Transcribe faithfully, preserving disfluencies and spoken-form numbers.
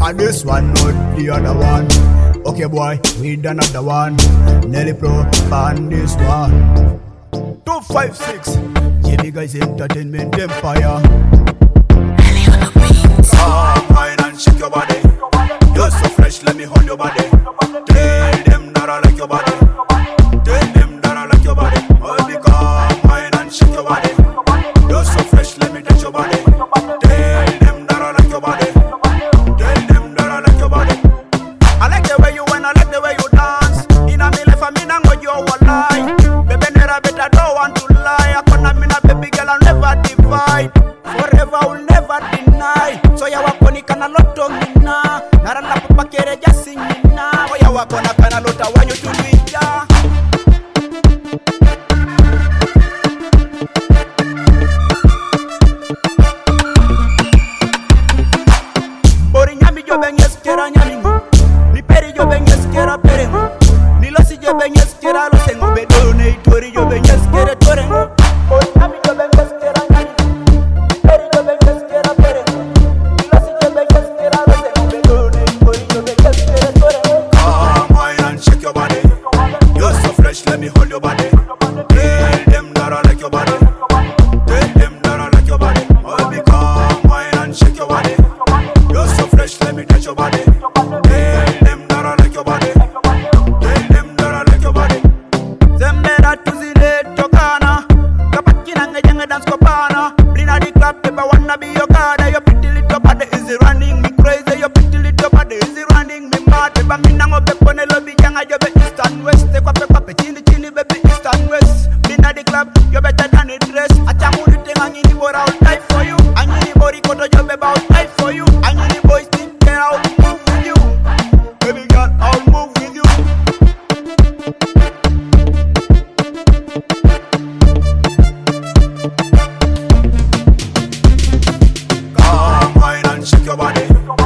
And this one, not the other one. Okay boy, we done another one. Nelly Pro, on this one. Two five six, J B Guys Entertainment Empire. Come wine and shake your body. You're so fresh, let me hold your body. Tell them that I like your body. Tell them that I like your body. Oh, baby, come wine and shake your body. You're so fresh, let me touch your body. Tell them that I like your body. Tell them that I like your body. I like the way you went, I like the way you dance. In a me life, I mean, I'm what you all lie. Baby, never better, don't want to lie. I can't mean a baby girl, I'll never divide. Forever, I'll never deny. So ya wakoni kana loto mina. Narana papa kere jasi nina. Oya wakona kana lota wanyo tuwija. Bori nyami jo benges kera nyami. Ni peri jo benges kera perengo. Ni losi jo benges kera losengo. Bedone itori jo benges kera torengo. Bori nyami jo benges kera nyami. Ni peri jo benges kera perengo. Ni losi jo benges kera losengo. Bedone itori jo benges kera torengo. Come wine and shake your body. You're so fresh, let me hold your body. Tell them that I like your body. Tell them that I like your body. Oh, baby, come wine and shake your body. You're so fresh, let me touch your body. Tell them that I like your body. Tell them that I like your body. Zembera tuzile tokana. Kapakina ngejenge dance kopana. Brina di club, baby, wanna be your god. Your pretty little body is it running me crazy. Your pretty little body is it running me mad. Baby, me nango bekone lobby janga jobe east and west. Te kwape kwape chini chini baby east and west. Brina di club, you better than a dress. Achamuli tenga ngini bora I'll die for you. Angini bori koto jobe I'll die for you. Angini boys think that I'll move with you. Baby girl, I'll move with you. Come wine and shake your body.